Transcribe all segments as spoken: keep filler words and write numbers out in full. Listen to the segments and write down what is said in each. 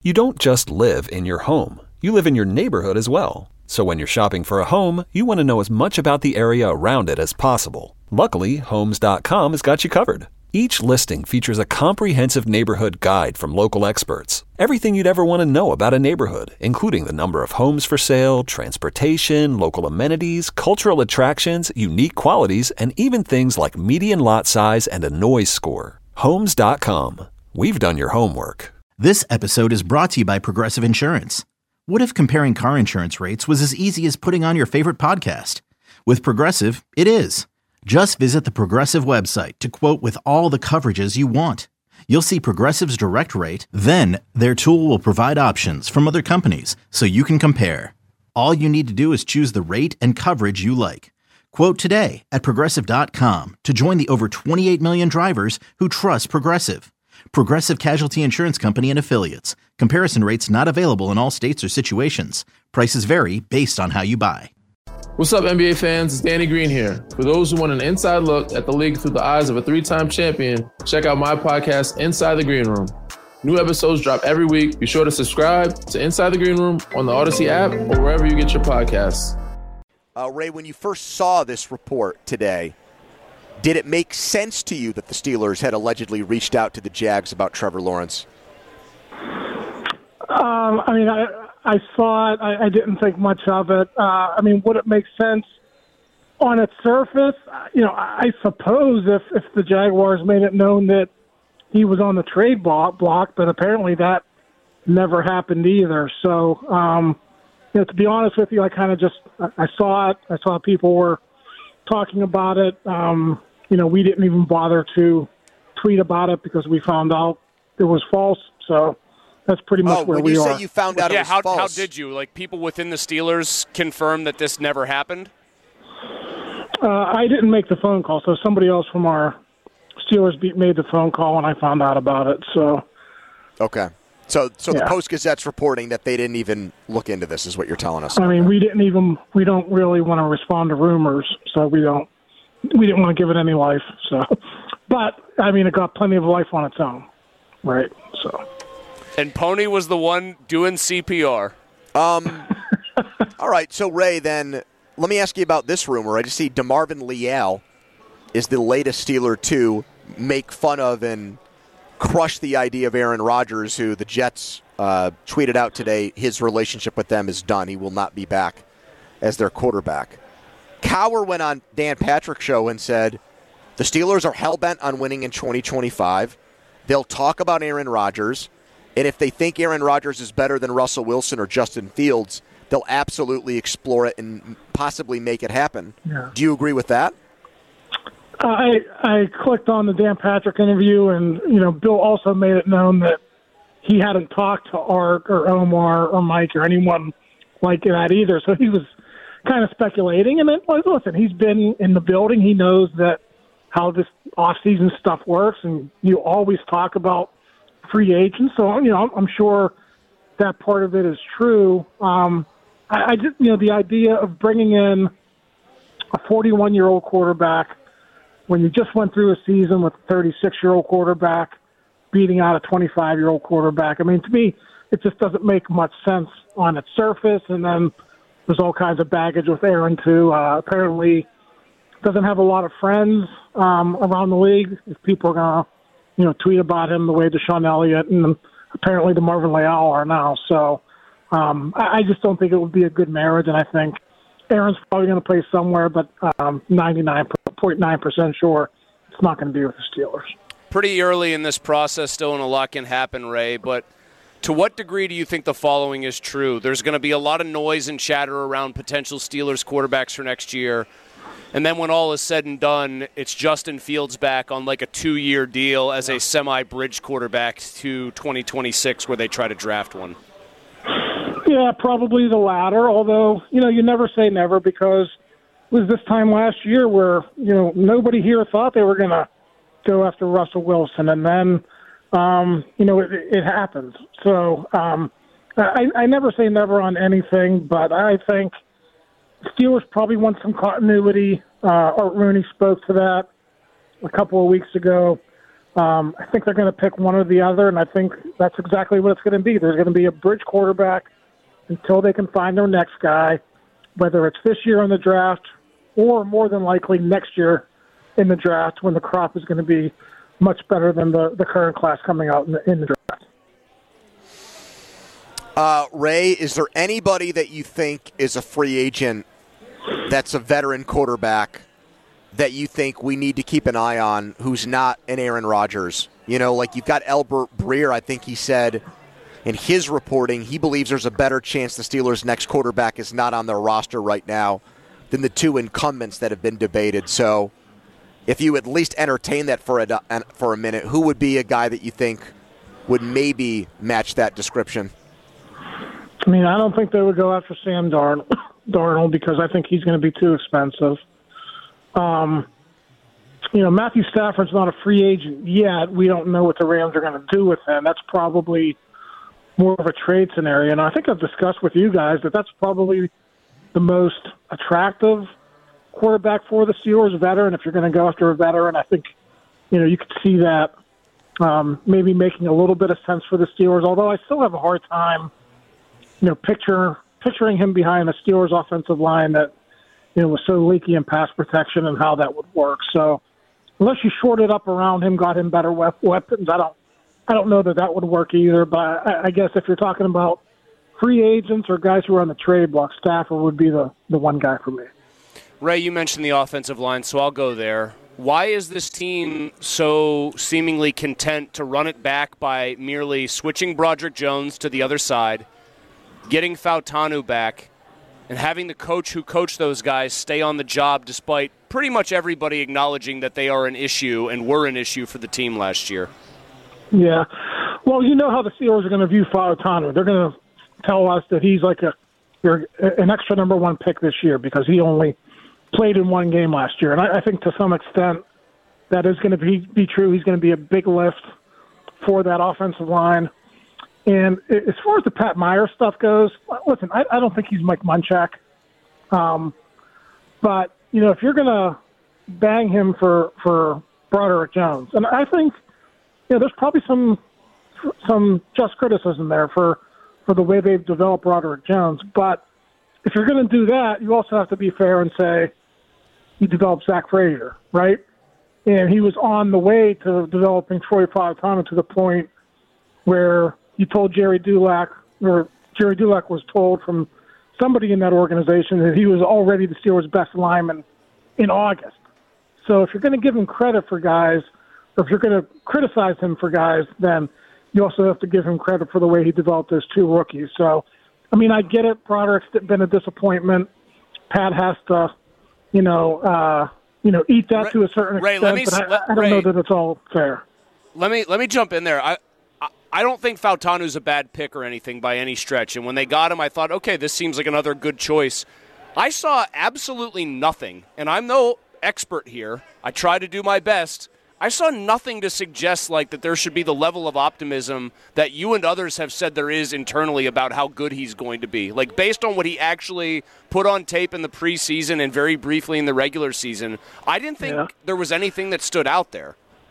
You don't just live in your home. You live in your neighborhood as well. So when you're shopping for a home, you want to know as much about the area around it as possible. Luckily, Homes dot com has got you covered. Each listing features a comprehensive neighborhood guide from local experts. Everything you'd ever want to know about a neighborhood, including the number of homes for sale, transportation, local amenities, cultural attractions, unique qualities, and even things like median lot size and a noise score. Homes dot com. We've done your homework. This episode is brought to you by Progressive Insurance. What if comparing car insurance rates was as easy as putting on your favorite podcast? With Progressive, it is. Just visit the Progressive website to quote with all the coverages you want. You'll see Progressive's direct rate, then their tool will provide options from other companies so you can compare. All you need to do is choose the rate and coverage you like. Quote today at Progressive dot com to join the over twenty-eight million drivers who trust Progressive. Progressive Casualty Insurance Company and Affiliates. Comparison rates not available in all states or situations. Prices vary based on how you buy. What's up, N B A fans? It's Danny Green here. For those who want an inside look at the league through the eyes of a three-time champion, check out my podcast, Inside the Green Room. New episodes drop every week. Be sure to subscribe to Inside the Green Room on the Odyssey app or wherever you get your podcasts. Uh, Ray, when you first saw this report today, did it make sense to you that the Steelers had allegedly reached out to the Jags about Trevor Lawrence? Um, I mean, I, I saw it. I, I didn't think much of it. Uh, I mean, would it make sense on its surface? You know, I suppose if, if the Jaguars made it known that he was on the trade block, block but apparently that never happened either. So, um, you know, to be honest with you, I kind of just I saw it. I saw people were talking about it. Um, you know, we didn't even bother to tweet about it because we found out it was false. So that's pretty much oh, where when we you are. Say you found out yeah, it was how, false. how did you? Like, people within the Steelers confirm that this never happened? Uh, I didn't make the phone call, so somebody else from our Steelers beat made the phone call, and I found out about it. So, okay. So, so yeah. the Post-Gazette's reporting that they didn't even look into this is what you're telling us. I mean, we didn't even – we don't really want to respond to rumors, so we don't – we didn't want to give it any life. So, but, I mean, it got plenty of life on its own, right? So. And Pony was the one doing C P R. Um. All right, so, Ray, then let me ask you about this rumor. I just see DeMarvin Leal is the latest Steeler to make fun of and crush the idea of Aaron Rodgers, who the Jets uh, tweeted out today his relationship with them is done. He will not be back as their quarterback. Cowher went on Dan Patrick's show and said, the Steelers are hell-bent on winning in twenty twenty-five. They'll talk about Aaron Rodgers, and if they think Aaron Rodgers is better than Russell Wilson or Justin Fields, they'll absolutely explore it and possibly make it happen. Yeah. Do you agree with that? I I clicked on the Dan Patrick interview, and you know, Bill also made it known that he hadn't talked to Art or Omar or Mike or anyone like that either. So he was kind of speculating. And then, listen, he's been in the building. He knows that how this off-season stuff works, and you always talk about free agents. So you know, I'm sure that part of it is true. Um, I, I just, you know, the idea of bringing in a forty-one-year-old quarterback when you just went through a season with a thirty-six-year-old quarterback beating out a twenty-five-year-old quarterback. I mean, to me, it just doesn't make much sense on its surface. And then there's all kinds of baggage with Aaron, too. Uh, apparently doesn't have a lot of friends um, around the league. If people are going to, you know, tweet about him the way Deshaun Elliott and apparently DeMarvin Leal are now. So um, I, I just don't think it would be a good marriage, and I think Aaron's probably going to play somewhere, but um, ninety-nine point nine percent sure it's not going to be with the Steelers. Pretty early in this process still, and a lot can happen, Ray, but to what degree do you think the following is true? There's going to be a lot of noise and chatter around potential Steelers quarterbacks for next year, and then when all is said and done, it's Justin Fields back on like a two-year deal as a semi-bridge quarterback to twenty twenty-six where they try to draft one. Yeah, probably the latter, although, you know, you never say never, because it was this time last year where, you know, nobody here thought they were going to go after Russell Wilson, and then, um, you know, it, it happens. So um, I, I never say never on anything, but I think Steelers probably want some continuity. Uh, Art Rooney spoke to that a couple of weeks ago. Um, I think they're going to pick one or the other, and I think that's exactly what it's going to be. There's going to be a bridge quarterback until they can find their next guy, whether it's this year in the draft or more than likely next year in the draft when the crop is going to be much better than the, the current class coming out in the, in the draft. Uh, Ray, is there anybody that you think is a free agent that's a veteran quarterback that you think we need to keep an eye on who's not an Aaron Rodgers? You know, like you've got Albert Breer, I think he said in his reporting he believes there's a better chance the Steelers' next quarterback is not on their roster right now than the two incumbents that have been debated. So if you at least entertain that for a, for a minute, who would be a guy that you think would maybe match that description? I mean, I don't think they would go after Sam Darn- Darnold because I think he's going to be too expensive. Um, you know, Matthew Stafford's not a free agent yet. We don't know what the Rams are going to do with him. That's probably more of a trade scenario. And I think I've discussed with you guys that that's probably the most attractive quarterback for the Steelers, veteran. If you're going to go after a veteran, I think, you know, you could see that um, maybe making a little bit of sense for the Steelers, although I still have a hard time, you know, picture picturing him behind the Steelers offensive line that, you know, was so leaky in pass protection and how that would work. So unless you shorted up around him, got him better weapons, I don't I don't know that that would work either. But I, I guess if you're talking about free agents or guys who are on the trade block, Stafford would be the, the one guy for me. Ray, you mentioned the offensive line, so I'll go there. Why is this team so seemingly content to run it back by merely switching Broderick Jones to the other side, getting Fautanu back, and having the coach who coached those guys stay on the job despite pretty much everybody acknowledging that they are an issue and were an issue for the team last year? Yeah. Well, you know how the Steelers are going to view Fautanu. They're going to tell us that he's like a you're an extra number one pick this year because he only played in one game last year. And I, I think to some extent that is going to be, be true. He's going to be a big lift for that offensive line. And as far as the Pat Meyer stuff goes, listen, I, I don't think he's Mike Munchak. Um, but, you know, if you're going to bang him for, for Broderick Jones, and I think, you know, there's probably some some just criticism there for, for the way they've developed Broderick Jones. But if you're going to do that, you also have to be fair and say you developed Zach Frazier, right? And he was on the way to developing Troy Fautanu to the point where you told Jerry Dulac, or Jerry Dulac was told from somebody in that organization that he was already the Steelers' best lineman in August. So if you're going to give him credit for guys, or if you're going to criticize him for guys, then you also have to give him credit for the way he developed those two rookies. So, I mean, I get it. Broderick's been a disappointment. Pat has to, you know, uh, you know, eat that Ray, to a certain Ray, extent. let me, but I, let, I don't Ray, know that it's all fair. Let me let me jump in there. I, I I don't think Fautanu's a bad pick or anything by any stretch. And when they got him, I thought, okay, this seems like another good choice. I saw absolutely nothing, and I'm no expert here. I try to do my best. I saw nothing to suggest like that there should be the level of optimism that you and others have said there is internally about how good he's going to be. Like based on what he actually put on tape in the preseason and very briefly in the regular season, I didn't think yeah. there was anything that stood out there.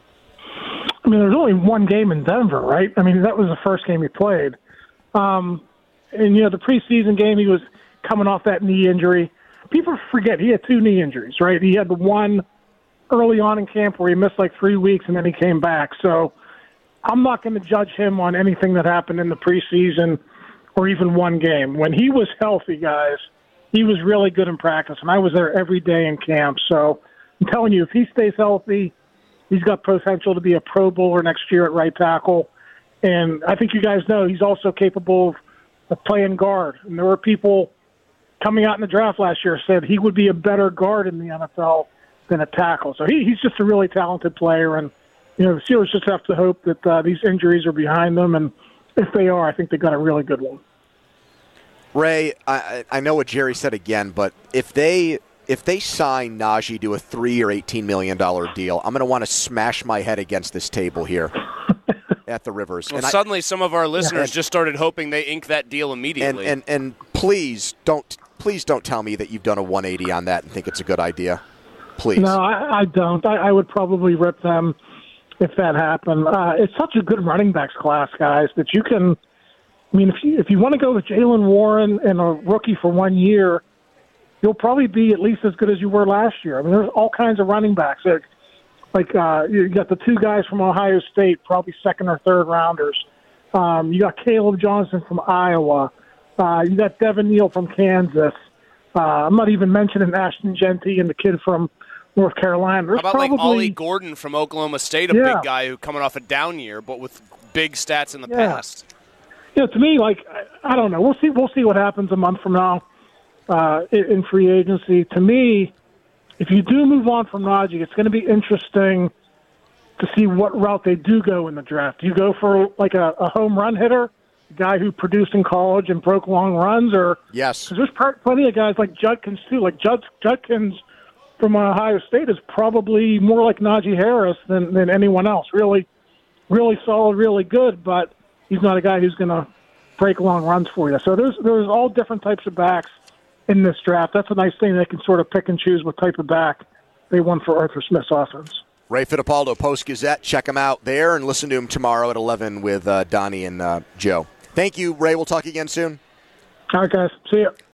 I mean, there's only one game in Denver, right? I mean, that was the first game he played. Um, and, you know, the preseason game, he was coming off that knee injury. People forget he had two knee injuries, right? He had the one early on in camp where he missed like three weeks and then he came back. So I'm not going to judge him on anything that happened in the preseason or even one game. When he was healthy, guys, he was really good in practice, and I was there every day in camp. So I'm telling you, if he stays healthy, he's got potential to be a Pro Bowler next year at right tackle. And I think you guys know he's also capable of, of playing guard. And there were people coming out in the draft last year said he would be a better guard in the N F L than a tackle. So he, he's just a really talented player. And, you know, the Steelers just have to hope that uh, these injuries are behind them. And if they are, I think they got a really good one. Ray, I, I know what Jerry said again, but if they if they sign Najee to a three-year, eighteen million dollars deal, I'm going to want to smash my head against this table here at the Rivers. Well, and suddenly I, some of our listeners and, just started hoping they ink that deal immediately. And, and, and please don't please don't tell me that you've done a one eighty on that and think it's a good idea. Please. No, I, I don't. I, I would probably rip them if that happened. Uh, it's such a good running backs class, guys, that you can. I mean, if you if you want to go with Jaylen Warren and a rookie for one year, you'll probably be at least as good as you were last year. I mean, there's all kinds of running backs. Like, like uh, you got the two guys from Ohio State, probably second or third rounders. Um, you got Caleb Johnson from Iowa. Uh, you got Devin Neal from Kansas. Uh, I'm not even mentioning Ashton Genty and the kid from North Carolina. There's How about probably, like Ollie Gordon from Oklahoma State, a yeah. big guy who coming off a down year, but with big stats in the Yeah. past. Yeah, to me, like I, I don't know. We'll see. We'll see what happens a month from now uh, in, in free agency. To me, if you do move on from Najee, it's going to be interesting to see what route they do go in the draft. Do you go for like a, a home run hitter, a guy who produced in college and broke long runs, or Yes. Because there's plenty of guys like Judkins too. Like Jud, Judkins from Ohio State is probably more like Najee Harris than, than anyone else. Really, really solid, really good, but he's not a guy who's going to break long runs for you. So there's there's all different types of backs in this draft. That's a nice thing. They can sort of pick and choose what type of back they want for Arthur Smith's offense. Ray Fittipaldo, Post-Gazette. Check him out there and listen to him tomorrow at eleven with uh, Donnie and uh, Joe. Thank you, Ray. We'll talk again soon. All right, guys. See you.